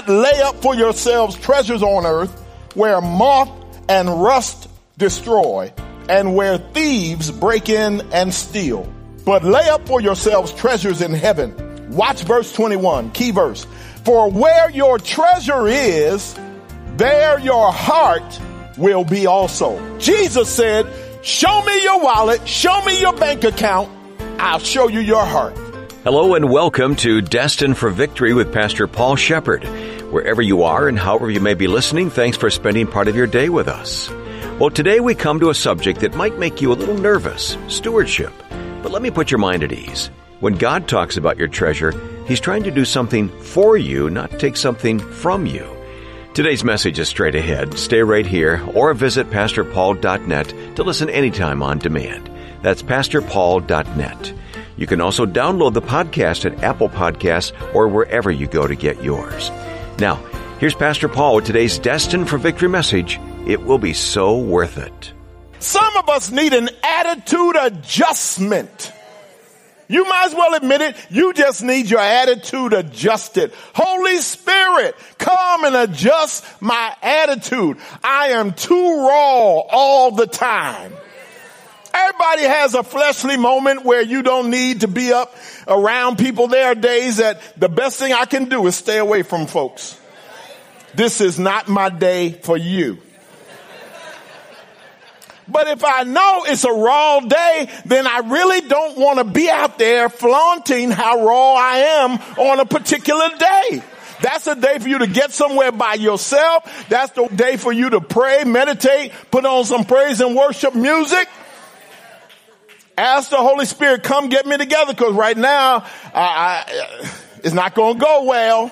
not lay up for yourselves treasures on earth where moth and rust destroy and where thieves break in and steal. But lay up for yourselves treasures in heaven. Watch verse 21, key verse. For where your treasure is, there your heart will be also. Jesus said, show me your wallet, show me your bank account, I'll show you your heart. Hello and welcome to Destined for Victory with Pastor Paul Shepherd. Wherever you are and however you may be listening, thanks for spending part of your day with us. Well, today we come to a subject that might make you a little nervous, stewardship. But let me put your mind at ease. When God talks about your treasure, He's trying to do something for you, not take something from you. Today's message is straight ahead. Stay right here or visit PastorPaul.net to listen anytime on demand. That's PastorPaul.net. You can also download the podcast at Apple Podcasts or wherever you go to get yours. Now, here's Pastor Paul with today's Destined for Victory message. It will be so worth it. Some of us need an attitude adjustment. You might as well admit it. You just need your attitude adjusted. Holy Spirit, come and adjust my attitude. I am too raw all the time. Everybody has a fleshly moment where you don't need to be up around people. There are days that the best thing I can do is stay away from folks. This is not my day for you. But if I know it's a raw day, then I really don't want to be out there flaunting how raw I am on a particular day. That's a day for you to get somewhere by yourself. That's the day for you to pray, meditate, put on some praise and worship music. Ask the Holy Spirit, come get me together, because right now, it's not going to go well.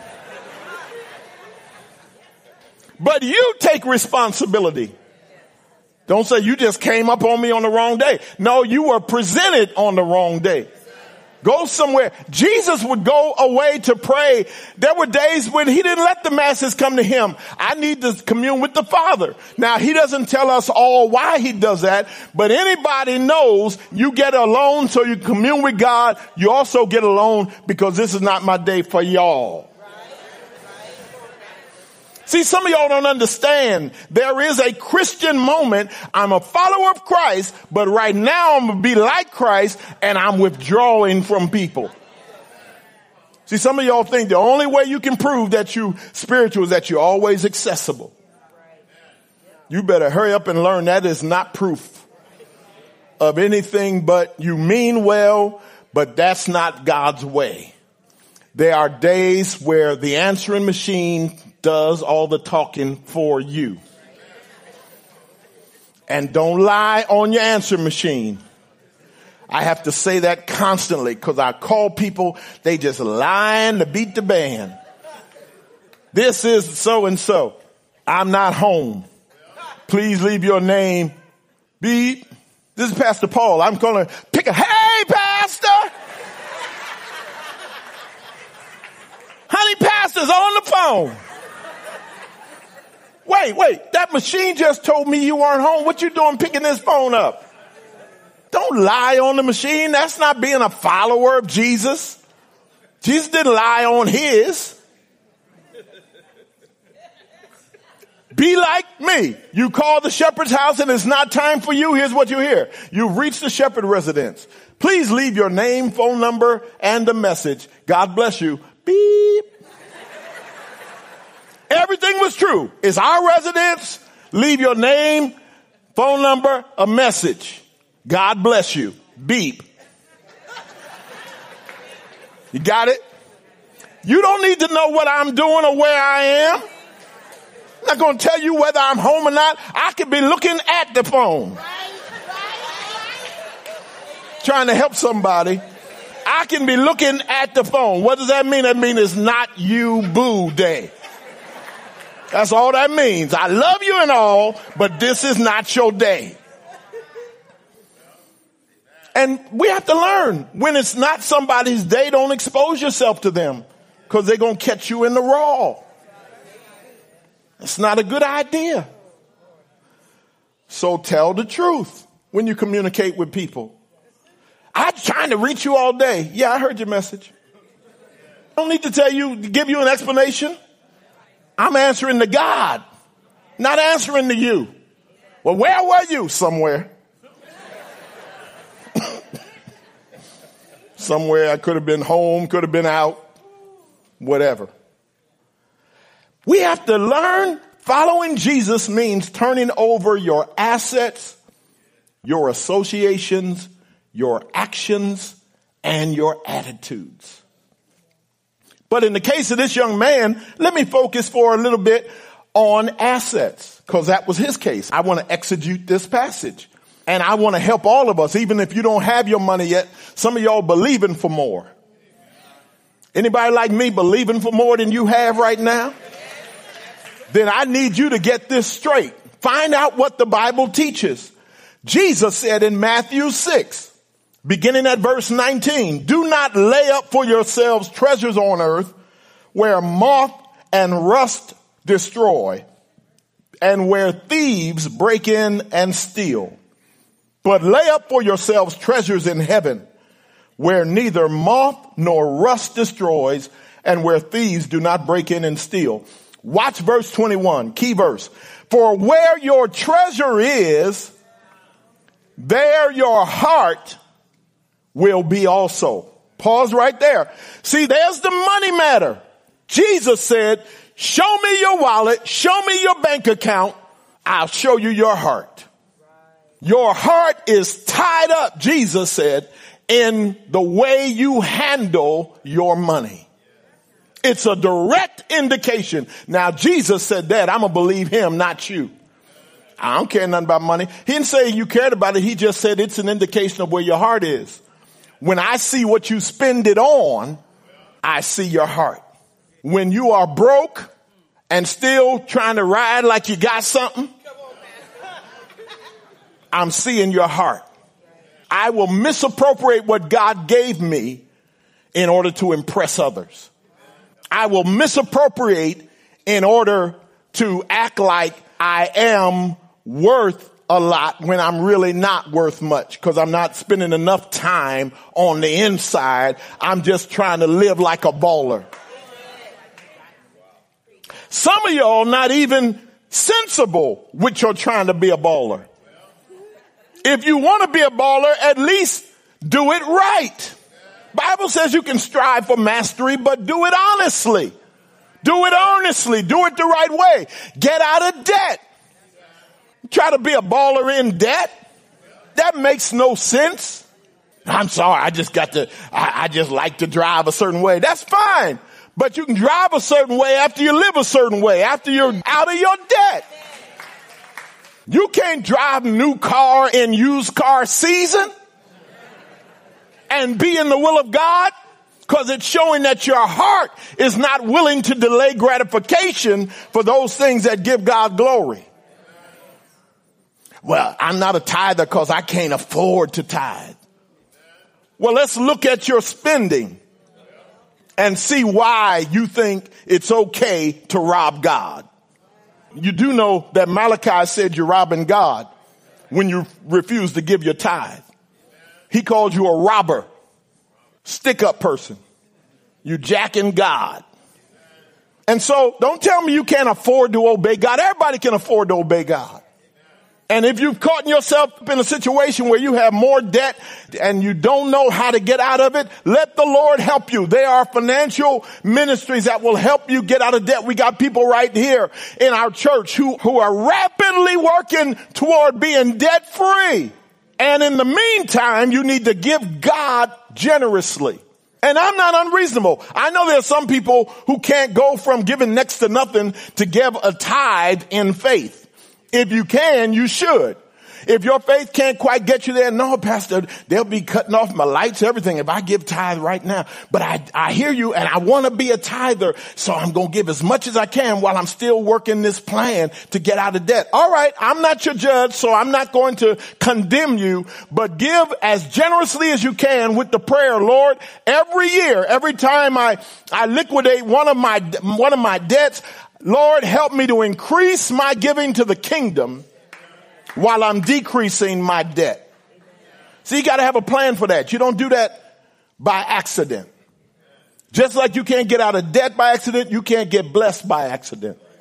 But you take responsibility. Don't say you just came up on me on the wrong day. No, you were presented on the wrong day. Go somewhere. Jesus would go away to pray. There were days when he didn't let the masses come to him. I need to commune with the Father. Now, he doesn't tell us all why he does that, but anybody knows you get alone so you commune with God. You also get alone because this is not my day for y'all. See, some of y'all don't understand. There is a Christian moment. I'm a follower of Christ, but right now I'm going to be like Christ and I'm withdrawing from people. See, some of y'all think the only way you can prove that you spiritual is that you're always accessible. You better hurry up and learn that is not proof of anything, but you mean well, but that's not God's way. There are days where the answering machine does all the talking for you. And don't lie on your answer machine. I have to say that constantly because I call people, they just lying to beat the band. This is so and so. I'm not home. Please leave your name. Beep. This is Pastor Paul. I'm going to pick a, hey, Pastor. Honey, Pastor's on the phone. Wait, that machine just told me you weren't home. What you doing picking this phone up? Don't lie on the machine. That's not being a follower of Jesus. Jesus didn't lie on his. Be like me. You call the shepherd's house and it's not time for you. Here's what you hear. You've reached the shepherd residence. Please leave your name, phone number, and a message. God bless you. Beep. Everything was true. It's our residence. Leave your name, phone number, a message. God bless you. Beep. You got it? You don't need to know what I'm doing or where I am. I'm not going to tell you whether I'm home or not. I could be looking at the phone. Trying to help somebody. I can be looking at the phone. What does that mean? That means it's not you boo day. That's all that means. I love you and all, but this is not your day. And we have to learn when it's not somebody's day, don't expose yourself to them because they're going to catch you in the raw. It's not a good idea. So tell the truth when you communicate with people. I'm trying to reach you all day. Yeah, I heard your message. I don't need to give you an explanation. I'm answering to God, not answering to you. Well, where were you? Somewhere. Somewhere. I could have been home, could have been out, whatever. We have to learn following Jesus means turning over your assets, your associations, your actions, and your attitudes. But in the case of this young man, let me focus for a little bit on assets, because that was his case. I want to exegete this passage. And I want to help all of us, even if you don't have your money yet. Some of y'all believing for more. Anybody like me believing for more than you have right now? Then I need you to get this straight. Find out what the Bible teaches. Jesus said in Matthew 6, beginning at verse 19, do not lay up for yourselves treasures on earth where moth and rust destroy and where thieves break in and steal. But lay up for yourselves treasures in heaven, where neither moth nor rust destroys, and where thieves do not break in and steal. Watch verse 21, key verse. For where your treasure is, there your heart will be also. Pause right there. See, there's the money matter. Jesus said, show me your wallet, show me your bank account, I'll show you your heart. Your heart is tied up, Jesus said, in the way you handle your money. It's a direct indication. Now, Jesus said that. I'm going to believe him, not you. I don't care nothing about money. He didn't say you cared about it. He just said it's an indication of where your heart is. When I see what you spend it on, I see your heart. When you are broke and still trying to ride like you got something, I'm seeing your heart. I will misappropriate what God gave me in order to impress others. I will misappropriate in order to act like I am worth a lot when I'm really not worth much, because I'm not spending enough time on the inside. I'm just trying to live like a baller. Some of y'all not even sensible with your trying to be a baller. If you want to be a baller, at least do it right. Bible says you can strive for mastery, but do it honestly. Do it earnestly. Do it the right way. Get out of debt. Try to be a baller in debt. That makes no sense. I'm sorry. I just like to drive a certain way. That's fine. But you can drive a certain way after you live a certain way, after you're out of your debt. You can't drive a new car in used car season and be in the will of God, because it's showing that your heart is not willing to delay gratification for those things that give God glory. Well, I'm not a tither because I can't afford to tithe. Well, let's look at your spending and see why you think it's okay to rob God. You do know that Malachi said you're robbing God when you refuse to give your tithe. He called you a robber, stick-up person. You jacking God. And so don't tell me you can't afford to obey God. Everybody can afford to obey God. And if you've caught yourself in a situation where you have more debt and you don't know how to get out of it, let the Lord help you. There are financial ministries that will help you get out of debt. We got people right here in our church who are rapidly working toward being debt free. And in the meantime, you need to give God generously. And I'm not unreasonable. I know there's some people who can't go from giving next to nothing to give a tithe in faith. If you can, you should. If your faith can't quite get you there, no, Pastor, they'll be cutting off my lights, everything, if I give tithe right now. But I hear you, and I want to be a tither, so I'm going to give as much as I can while I'm still working this plan to get out of debt. All right, I'm not your judge, so I'm not going to condemn you, but give as generously as you can with the prayer, Lord, every year, every time I liquidate one of my debts, Lord, help me to increase my giving to the kingdom while I'm decreasing my debt. So you got to have a plan for that. You don't do that by accident. Just like you can't get out of debt by accident, you can't get blessed by accident.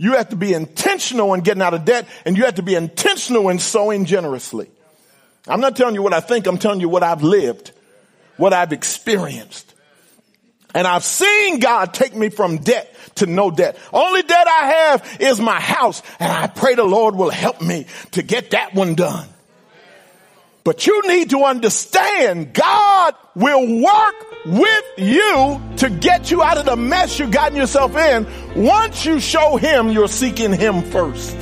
You have to be intentional in getting out of debt, and you have to be intentional in sowing generously. I'm not telling you what I think. I'm telling you what I've lived, what I've experienced. And I've seen God take me from debt to no debt. Only debt I have is my house, and I pray the Lord will help me to get that one done. But you need to understand God will work with you to get you out of the mess you've gotten yourself in once you show him you're seeking him first.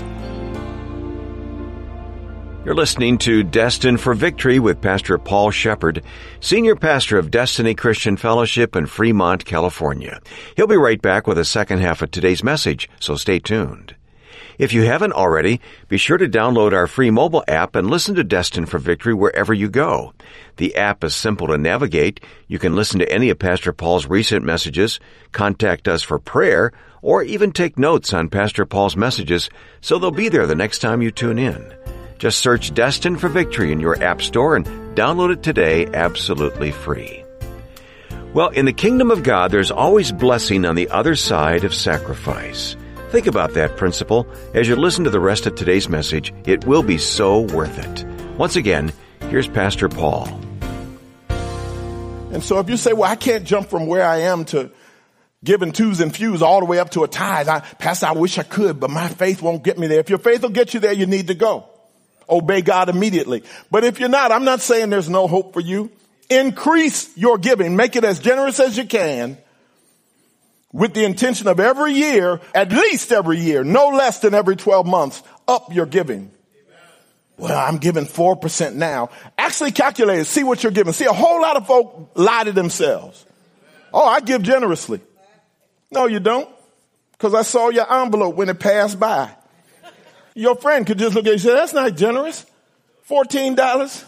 You're listening to Destined for Victory with Pastor Paul Shepard, Senior Pastor of Destiny Christian Fellowship in Fremont, California. He'll be right back with the second half of today's message, so stay tuned. If you haven't already, be sure to download our free mobile app and listen to Destined for Victory wherever you go. The app is simple to navigate. You can listen to any of Pastor Paul's recent messages, contact us for prayer, or even take notes on Pastor Paul's messages so they'll be there the next time you tune in. Just search Destined for Victory in your app store and download it today absolutely free. Well, in the kingdom of God, there's always blessing on the other side of sacrifice. Think about that principle as you listen to the rest of today's message. It will be so worth it. Once again, here's Pastor Paul. And so if you say, well, I can't jump from where I am to giving twos and fews all the way up to a tithe. Pastor, I wish I could, but my faith won't get me there. If your faith will get you there, you need to go. Obey God immediately. But if you're not, I'm not saying there's no hope for you. Increase your giving. Make it as generous as you can with the intention of every year, at least every year, no less than every 12 months, up your giving. Well, I'm giving 4% now. Actually calculate it. See what you're giving. See, a whole lot of folk lie to themselves. Oh, I give generously. No, you don't. Because I saw your envelope when it passed by. Your friend could just look at you and say, that's not generous. $14.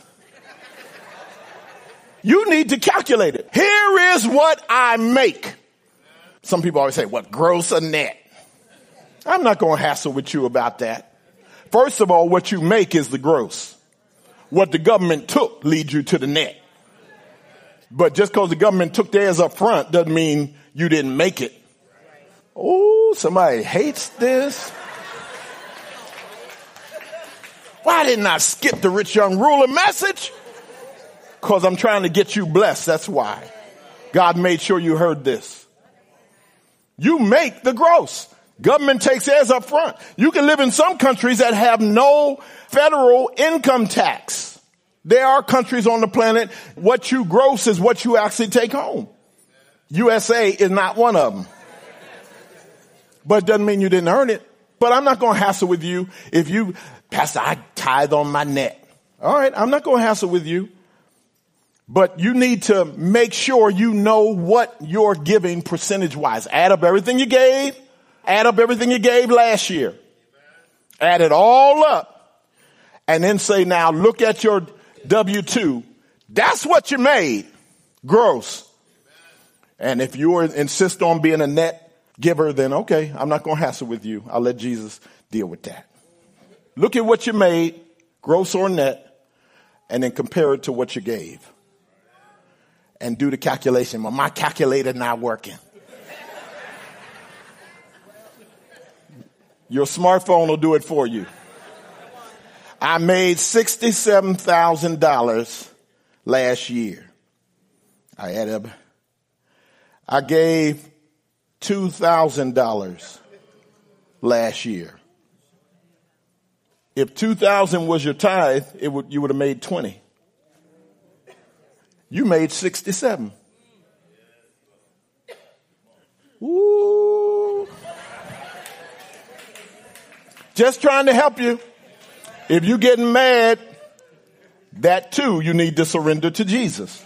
You need to calculate it. Here is what I make. Some people always say, what, gross or net? I'm not going to hassle with you about that. First of all, what you make is the gross. What the government took leads you to the net. But just because the government took theirs up front doesn't mean you didn't make it. Oh, somebody hates this. Why didn't I skip the rich young ruler message? Because I'm trying to get you blessed. That's why. God made sure you heard this. You make the gross. Government takes theirs up front. You can live in some countries that have no federal income tax. There are countries on the planet, what you gross is what you actually take home. USA is not one of them. But it doesn't mean you didn't earn it. But I'm not going to hassle with you if you, Pastor, I tithe on my net. All right, I'm not going to hassle with you. But you need to make sure you know what you're giving percentage-wise. Add up everything you gave. Add up everything you gave last year. Add it all up. And then say, now look at your W-2. That's what you made. Gross. And if you insist on being a net giver, then okay, I'm not going to hassle with you. I'll let Jesus deal with that. Look at what you made, gross or net, and then compare it to what you gave. And do the calculation. Well, my calculator not working. Your smartphone will do it for you. I made $67,000 last year. I added up. I gave $2,000 last year. If 2,000 was your tithe, you would have made 20. You made 67. Ooh. Just trying to help you. If you're getting mad, that too you need to surrender to Jesus.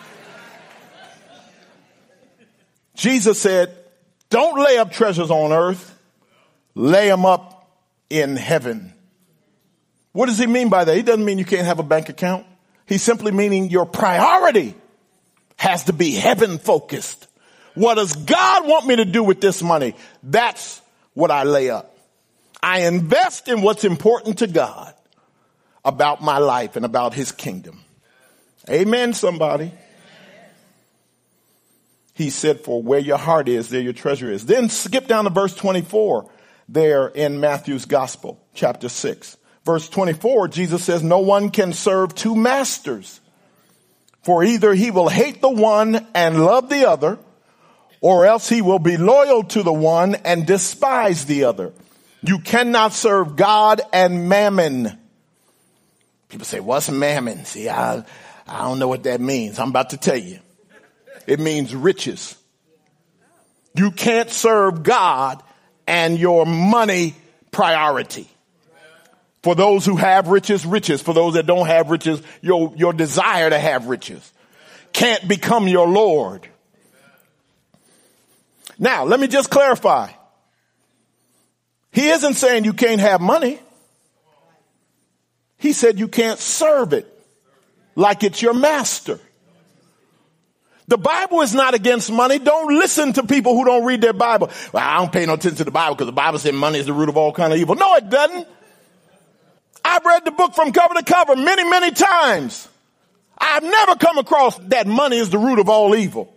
Jesus said, don't lay up treasures on earth. Lay them up in heaven. What does he mean by that? He doesn't mean you can't have a bank account. He's simply meaning your priority has to be heaven focused. What does God want me to do with this money? That's what I lay up. I invest in what's important to God about my life and about his kingdom. Amen, somebody. He said, for where your heart is, there your treasure is. Then skip down to verse 24. there in Matthew's Gospel, chapter 6. Verse 24, Jesus says, no one can serve two masters, for either he will hate the one and love the other, or else he will be loyal to the one and despise the other. You cannot serve God and mammon. People say, what's mammon? See, I don't know what that means. I'm about to tell you. It means riches. You can't serve God and your money priority. For those who have riches, riches. For those that don't have riches, your desire to have riches can't become your Lord. Now, let me just clarify. He isn't saying you can't have money. He said you can't serve it like it's your master. The Bible is not against money. Don't listen to people who don't read their Bible. Well, I don't pay no attention to the Bible because the Bible says money is the root of all kind of evil. No, it doesn't. I've read the book from cover to cover many, many times. I've never come across that money is the root of all evil.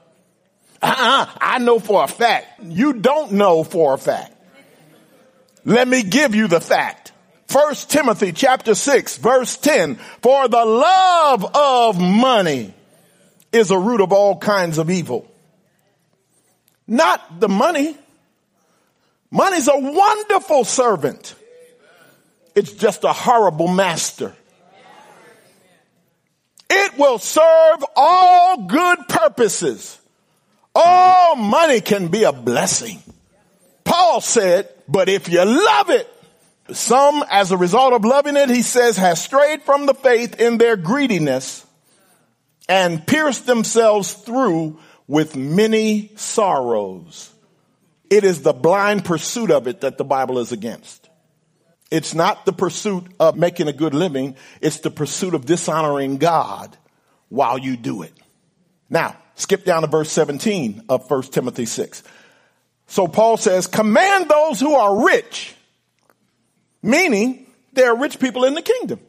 I know for a fact. You don't know for a fact. Let me give you the fact. 1 Timothy chapter 6, verse 10. For the love of money is a root of all kinds of evil. Not the money. Money's a wonderful servant. It's just a horrible master. It will serve all good purposes. All money can be a blessing. Paul said, but if you love it, some, as a result of loving it, he says, have strayed from the faith in their greediness and pierced themselves through with many sorrows. It is the blind pursuit of it that the Bible is against. It's not the pursuit of making a good living. It's the pursuit of dishonoring God while you do it. Now, skip down to verse 17 of 1 Timothy 6. So Paul says, command those who are rich, meaning there are rich people in the kingdom.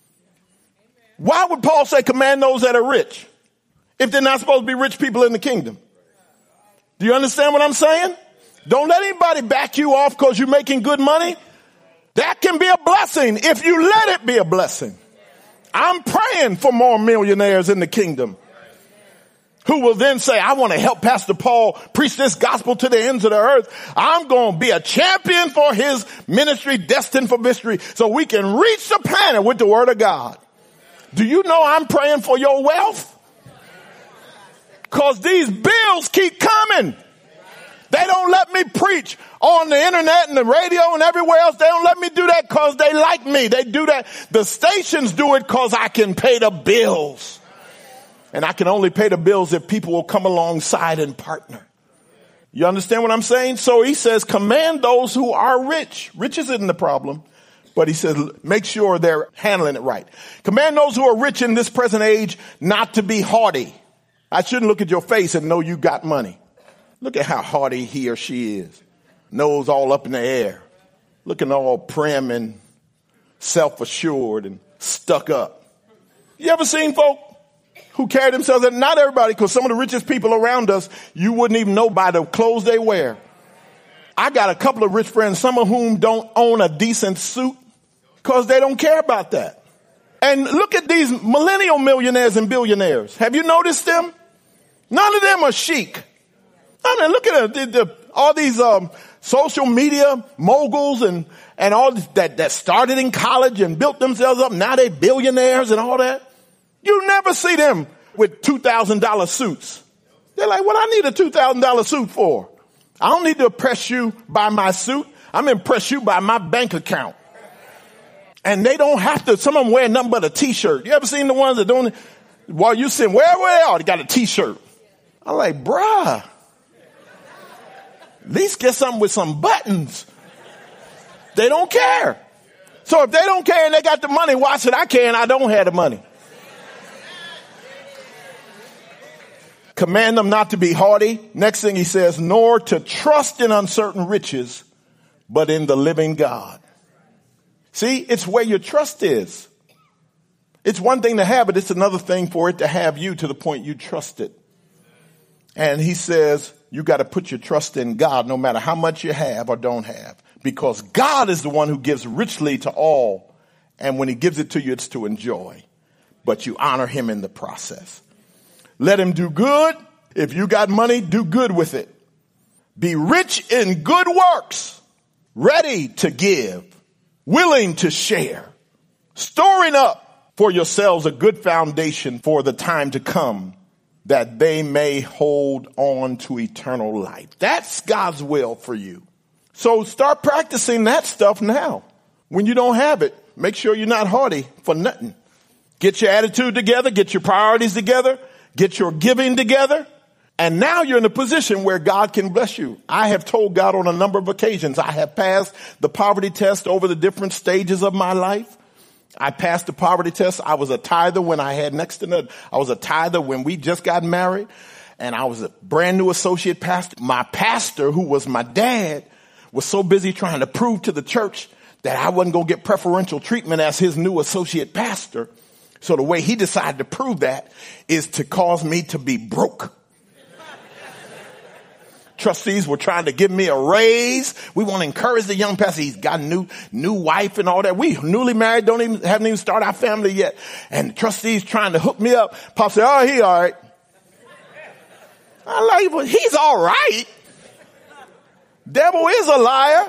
Why would Paul say command those that are rich if they're not supposed to be rich people in the kingdom? Do you understand what I'm saying? Don't let anybody back you off because you're making good money. That can be a blessing if you let it be a blessing. I'm praying for more millionaires in the kingdom who will then say, I want to help Pastor Paul preach this gospel to the ends of the earth. I'm going to be a champion for his ministry, destined for mystery, so we can reach the planet with the word of God. Do you know I'm praying for your wealth? Because these bills keep coming. They don't let me preach on the internet and the radio and everywhere else. They don't let me do that because they like me. They do that. The stations do it because I can pay the bills. And I can only pay the bills if people will come alongside and partner. You understand what I'm saying? So he says, command those who are rich. Riches isn't the problem. But he says, make sure they're handling it right. Command those who are rich in this present age not to be haughty. I shouldn't look at your face and know you got money. Look at how haughty he or she is. Nose all up in the air. Looking all prim and self-assured and stuck up. You ever seen folk who carry themselves, and not everybody, because some of the richest people around us, you wouldn't even know by the clothes they wear. I got a couple of rich friends, some of whom don't own a decent suit because they don't care about that. And look at these millennial millionaires and billionaires. Have you noticed them? None of them are chic. I mean, look at all these social media moguls and all that started in college and built themselves up. Now they're billionaires and all that. You never see them with $2,000 suits. They're like, what I need a $2,000 suit for? I don't need to impress you by my suit. I'm impress you by my bank account. And they don't have to, some of them wear nothing but a t-shirt. You ever seen the ones that don't, while you sitting, where they are, they got a t-shirt. I'm like, bruh, at least get something with some buttons. They don't care. So if they don't care and they got the money, why should I care and I don't have the money? Command them not to be haughty. Next thing he says, nor to trust in uncertain riches, but in the living God. See, it's where your trust is. It's one thing to have it. It's another thing for it to have you to the point you trust it. And he says, you got to put your trust in God no matter how much you have or don't have. because God is the one who gives richly to all. And when he gives it to you, it's to enjoy. But you honor him in the process. Let him do good. If you got money, do good with it. Be rich in good works, ready to give, willing to share, storing up for yourselves a good foundation for the time to come, that they may hold on to eternal life. That's God's will for you. So start practicing that stuff now. When you don't have it, make sure you're not haughty for nothing. Get your attitude together, get your priorities together, get your giving together. And now you're in a position where God can bless you. I have told God on a number of occasions, I have passed the poverty test over the different stages of my life. I passed the poverty test. I was a tither when I had next to nothing. I was a tither when we just got married. And I was a brand new associate pastor. My pastor, who was my dad, was so busy trying to prove to the church that I wasn't going to get preferential treatment as his new associate pastor. So the way he decided to prove that is to cause me to be broke. Trustees were trying to give me a raise. We want to encourage the young pastor. He's got a new wife and all that. We newly married, haven't even started our family yet. And the trustees trying to hook me up. Pop said, oh, he all right. I'm like, well, he's all right. Devil is a liar.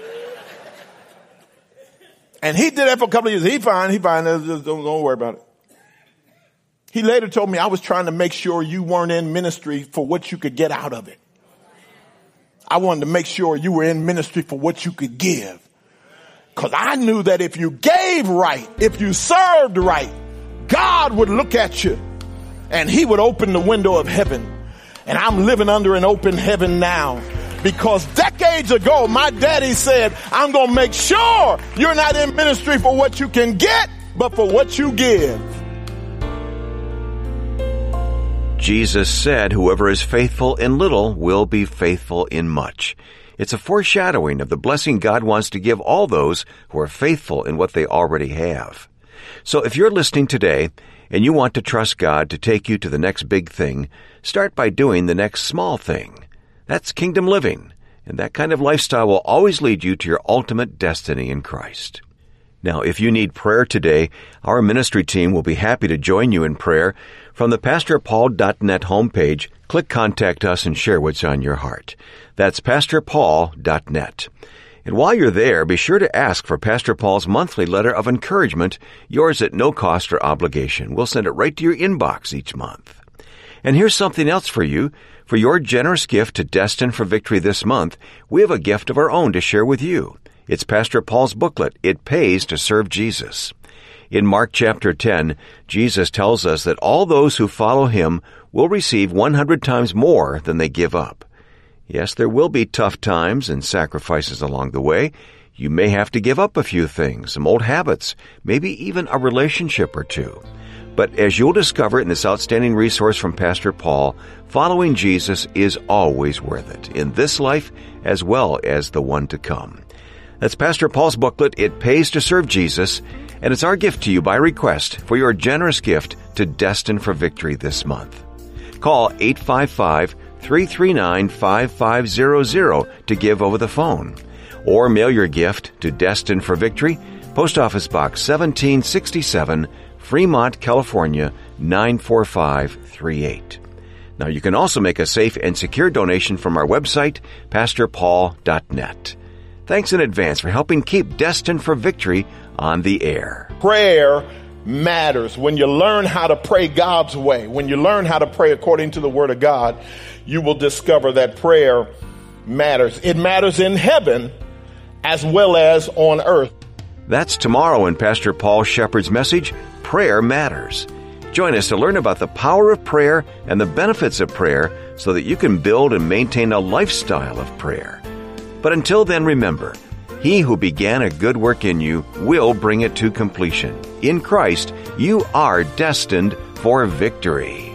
And he did that for a couple of years. He fine. Just don't worry about it. He later told me, I was trying to make sure you weren't in ministry for what you could get out of it. I wanted to make sure you were in ministry for what you could give. Because I knew that if you gave right, if you served right, God would look at you and he would open the window of heaven. And I'm living under an open heaven now. Because decades ago, my daddy said, I'm going to make sure you're not in ministry for what you can get, but for what you give. Jesus said, whoever is faithful in little will be faithful in much. It's a foreshadowing of the blessing God wants to give all those who are faithful in what they already have. So if you're listening today and you want to trust God to take you to the next big thing, start by doing the next small thing. That's kingdom living, and that kind of lifestyle will always lead you to your ultimate destiny in Christ. Now, if you need prayer today, our ministry team will be happy to join you in prayer. From the PastorPaul.net homepage, click Contact Us and share what's on your heart. That's PastorPaul.net. And while you're there, be sure to ask for Pastor Paul's monthly letter of encouragement, yours at no cost or obligation. We'll send it right to your inbox each month. And here's something else for you. For your generous gift to Destined for Victory this month, we have a gift of our own to share with you. It's Pastor Paul's booklet, It Pays to Serve Jesus. In Mark chapter 10, Jesus tells us that all those who follow him will receive 100 times more than they give up. Yes, there will be tough times and sacrifices along the way. You may have to give up a few things, some old habits, maybe even a relationship or two. But as you'll discover in this outstanding resource from Pastor Paul, following Jesus is always worth it, in this life as well as the one to come. That's Pastor Paul's booklet, It Pays to Serve Jesus, and it's our gift to you by request for your generous gift to Destined for Victory this month. Call 855-339-5500 to give over the phone, or mail your gift to Destined for Victory, Post Office Box 1767, Fremont, California, 94538. Now, you can also make a safe and secure donation from our website, PastorPaul.net. Thanks in advance for helping keep Destined for Victory on the air. Prayer matters. When you learn how to pray God's way, when you learn how to pray according to the Word of God, you will discover that prayer matters. It matters in heaven as well as on earth. That's tomorrow in Pastor Paul Shepard's message, Prayer Matters. Join us to learn about the power of prayer and the benefits of prayer so that you can build and maintain a lifestyle of prayer. But until then, remember, he who began a good work in you will bring it to completion. In Christ, you are destined for victory.